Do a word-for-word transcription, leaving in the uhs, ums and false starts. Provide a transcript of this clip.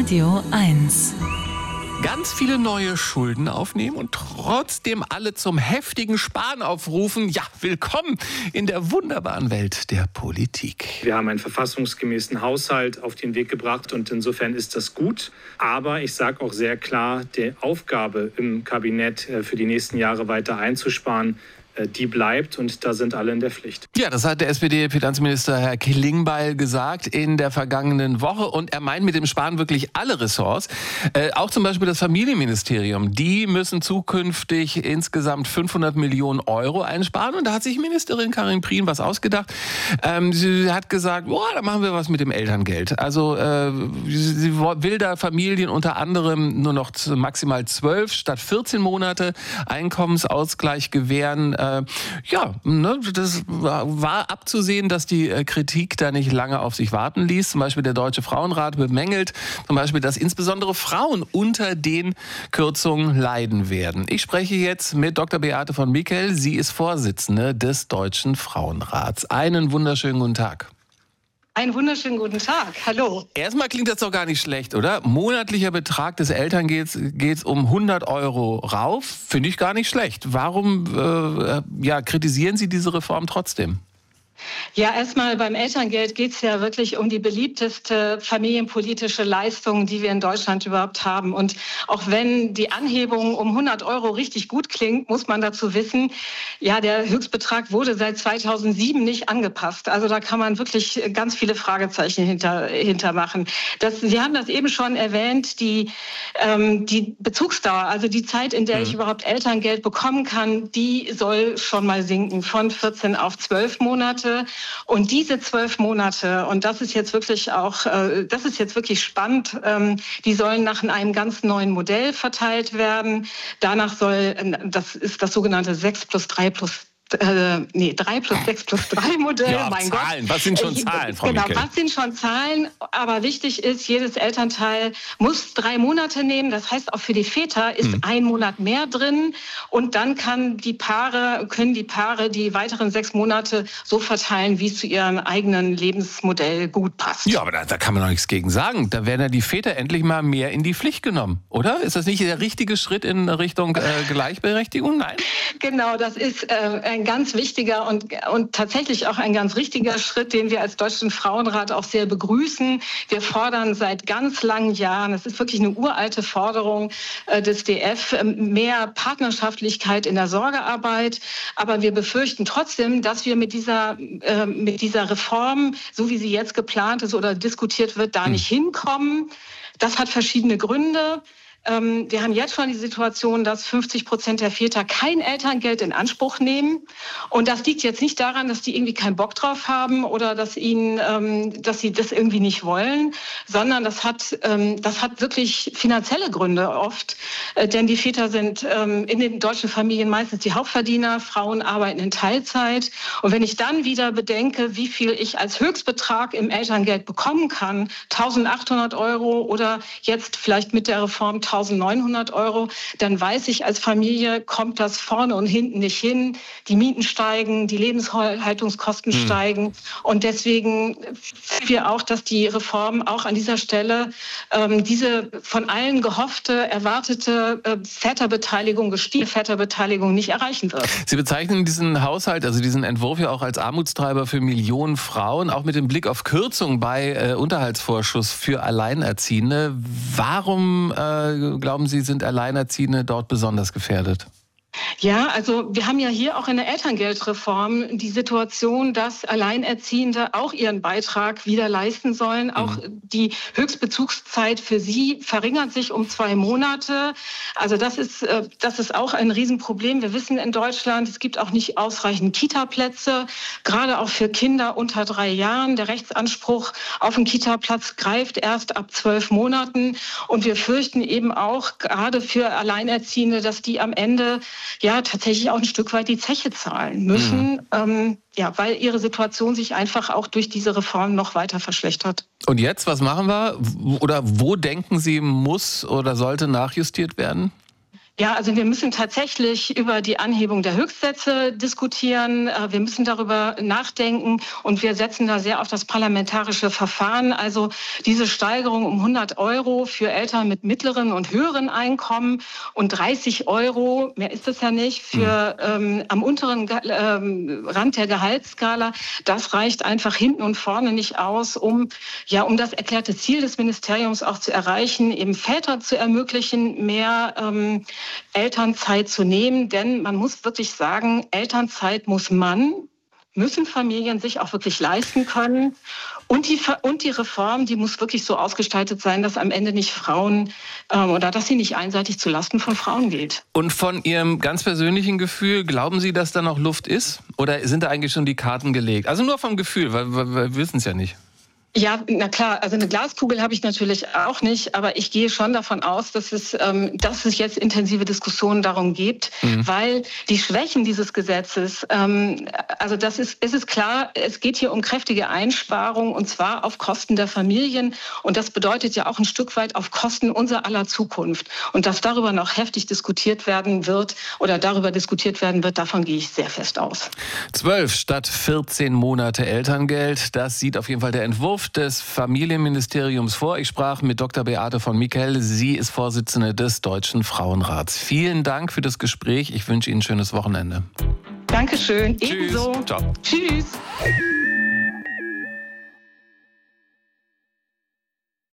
Radio eins. Ganz viele neue Schulden aufnehmen und trotzdem alle zum heftigen Sparen aufrufen. Ja, willkommen in der wunderbaren Welt der Politik. Wir haben einen verfassungsgemäßen Haushalt auf den Weg gebracht und insofern ist das gut. Aber ich sage auch sehr klar, die Aufgabe im Kabinett für die nächsten Jahre weiter einzusparen, die bleibt und da sind alle in der Pflicht. Ja, das hat der S P D-Finanzminister Herr Klingbeil gesagt in der vergangenen Woche und er meint mit dem Sparen wirklich alle Ressorts, äh, auch zum Beispiel das Familienministerium. Die müssen zukünftig insgesamt fünfhundert Millionen Euro einsparen und da hat sich Ministerin Karin Prien was ausgedacht. Ähm, sie hat gesagt, boah, da machen wir was mit dem Elterngeld. Also äh, sie will da Familien unter anderem nur noch maximal zwölf statt vierzehn Monate Einkommensausgleich gewähren. Ja, ne, das war abzusehen, dass die Kritik da nicht lange auf sich warten ließ. Zum Beispiel der Deutsche Frauenrat bemängelt zum Beispiel, dass insbesondere Frauen unter den Kürzungen leiden werden. Ich spreche jetzt mit Doktor Beate von Mickel. Sie ist Vorsitzende des Deutschen Frauenrats. Einen wunderschönen guten Tag. Einen wunderschönen guten Tag. Hallo. Erstmal klingt das doch gar nicht schlecht, oder? Monatlicher Betrag des Elterngelds geht um hundert Euro rauf. Finde ich gar nicht schlecht. Warum äh, ja, kritisieren Sie diese Reform trotzdem? Ja, erstmal beim Elterngeld geht es ja wirklich um die beliebteste familienpolitische Leistung, die wir in Deutschland überhaupt haben. Und auch wenn die Anhebung um hundert Euro richtig gut klingt, muss man dazu wissen, ja, der Höchstbetrag wurde seit zweitausendsieben nicht angepasst. Also da kann man wirklich ganz viele Fragezeichen hinter, hinter machen. Das, Sie haben das eben schon erwähnt, die, ähm, die Bezugsdauer, also die Zeit, in der mhm. ich überhaupt Elterngeld bekommen kann, die soll schon mal sinken von vierzehn auf zwölf Monate. Und diese zwölf Monate, und das ist jetzt wirklich auch, das ist jetzt wirklich spannend, die sollen nach einem ganz neuen Modell verteilt werden. Danach soll, das ist das sogenannte sechs plus drei plus Äh, nee, drei plus sechs plus drei Modell. Ja, mein Zahlen. Gott. Was sind schon Zahlen, Frau Genau, Mickel? was sind schon Zahlen? Aber wichtig ist, jedes Elternteil muss drei Monate nehmen. Das heißt, auch für die Väter ist hm. ein Monat mehr drin. Und dann kann die Paare, können die Paare die weiteren sechs Monate so verteilen, wie es zu ihrem eigenen Lebensmodell gut passt. Ja, aber da, da kann man doch nichts gegen sagen. Da werden ja die Väter endlich mal mehr in die Pflicht genommen, oder? Ist das nicht der richtige Schritt in Richtung äh, Gleichberechtigung? Nein? Genau, das ist äh, ein ganz wichtiger und, und tatsächlich auch ein ganz richtiger Schritt, den wir als Deutschen Frauenrat auch sehr begrüßen. Wir fordern seit ganz langen Jahren, es ist wirklich eine uralte Forderung äh, des D F, mehr Partnerschaftlichkeit in der Sorgearbeit. Aber wir befürchten trotzdem, dass wir mit dieser, äh, mit dieser Reform, so wie sie jetzt geplant ist oder diskutiert wird, da nicht hinkommen. Das hat verschiedene Gründe. Wir haben jetzt schon die Situation, dass fünfzig Prozent der Väter kein Elterngeld in Anspruch nehmen. Und das liegt jetzt nicht daran, dass die irgendwie keinen Bock drauf haben oder dass ihnen, dass sie das irgendwie nicht wollen, sondern das hat, das hat wirklich finanzielle Gründe oft. Denn die Väter sind in den deutschen Familien meistens die Hauptverdiener, Frauen arbeiten in Teilzeit. Und wenn ich dann wieder bedenke, wie viel ich als Höchstbetrag im Elterngeld bekommen kann, eintausendachthundert Euro oder jetzt vielleicht mit der Reform eintausendneunhundert Euro, dann weiß ich, als Familie kommt das vorne und hinten nicht hin. Die Mieten steigen, die Lebenshaltungskosten hm. steigen. Und deswegen sehen wir auch, dass die Reform auch an dieser Stelle ähm, diese von allen gehoffte, erwartete äh, Väterbeteiligung, gestiegene Väterbeteiligung nicht erreichen wird. Sie bezeichnen diesen Haushalt, also diesen Entwurf ja auch als Armutstreiber für Millionen Frauen, auch mit dem Blick auf Kürzung bei äh, Unterhaltsvorschuss für Alleinerziehende. Warum äh, glauben Sie, sind Alleinerziehende dort besonders gefährdet? Ja, also wir haben ja hier auch in der Elterngeldreform die Situation, dass Alleinerziehende auch ihren Beitrag wieder leisten sollen. Auch mhm. die Höchstbezugszeit für sie verringert sich um zwei Monate. Also das ist, das ist auch ein Riesenproblem. Wir wissen in Deutschland, es gibt auch nicht ausreichend Kita-Plätze, gerade auch für Kinder unter drei Jahren. Der Rechtsanspruch auf einen Kita-Platz greift erst ab zwölf Monaten. Und wir fürchten eben auch gerade für Alleinerziehende, dass die am Ende ja tatsächlich auch ein Stück weit die Zeche zahlen müssen, mhm. ähm, ja, weil ihre Situation sich einfach auch durch diese Reform noch weiter verschlechtert. Und jetzt, was machen wir? Oder wo denken Sie, muss oder sollte nachjustiert werden? Ja, also wir müssen tatsächlich über die Anhebung der Höchstsätze diskutieren. Wir müssen darüber nachdenken und wir setzen da sehr auf das parlamentarische Verfahren. Also diese Steigerung um hundert Euro für Eltern mit mittleren und höheren Einkommen und dreißig Euro, mehr ist es ja nicht, für ähm, am unteren ähm, Rand der Gehaltsskala, das reicht einfach hinten und vorne nicht aus, um ja um das erklärte Ziel des Ministeriums auch zu erreichen, eben Väter zu ermöglichen, mehr ähm, Elternzeit zu nehmen, denn man muss wirklich sagen, Elternzeit muss man, müssen Familien sich auch wirklich leisten können. Und die, und die Reform, die muss wirklich so ausgestaltet sein, dass am Ende nicht Frauen ähm, oder dass sie nicht einseitig zulasten von Frauen geht. Und von Ihrem ganz persönlichen Gefühl, glauben Sie, dass da noch Luft ist? Oder sind da eigentlich schon die Karten gelegt? Also nur vom Gefühl, weil, weil wir wissen es ja nicht. Ja, na klar, also eine Glaskugel habe ich natürlich auch nicht, aber ich gehe schon davon aus, dass es, ähm, dass es jetzt intensive Diskussionen darum gibt, mhm. weil die Schwächen dieses Gesetzes, ähm, also das ist, es ist klar, es geht hier um kräftige Einsparungen und zwar auf Kosten der Familien und das bedeutet ja auch ein Stück weit auf Kosten unserer aller Zukunft und dass darüber noch heftig diskutiert werden wird oder darüber diskutiert werden wird, davon gehe ich sehr fest aus. Zwölf statt vierzehn Monate Elterngeld, das sieht auf jeden Fall der Entwurf des Familienministeriums vor. Ich sprach mit Doktor Beate von Michel. Sie ist Vorsitzende des Deutschen Frauenrats. Vielen Dank für das Gespräch. Ich wünsche Ihnen ein schönes Wochenende. Dankeschön. Tschüss. Ebenso. Ciao. Tschüss.